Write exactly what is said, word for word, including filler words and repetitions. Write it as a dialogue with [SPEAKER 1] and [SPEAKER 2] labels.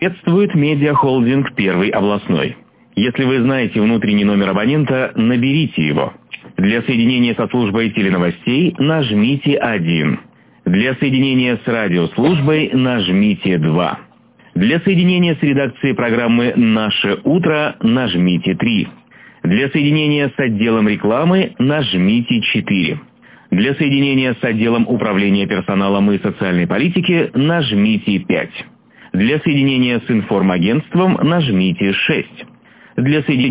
[SPEAKER 1] Приветствует медиахолдинг «Первый областной». Если вы знаете внутренний номер абонента, наберите его. Для соединения со службой теленовостей нажмите один. Для соединения с радиослужбой нажмите два. Для соединения с редакцией программы «Наше утро» нажмите три. Для соединения с отделом рекламы нажмите четыре. Для соединения с отделом управления персоналом и социальной политики нажмите пять. Для соединения с информагентством нажмите шесть. Для соединения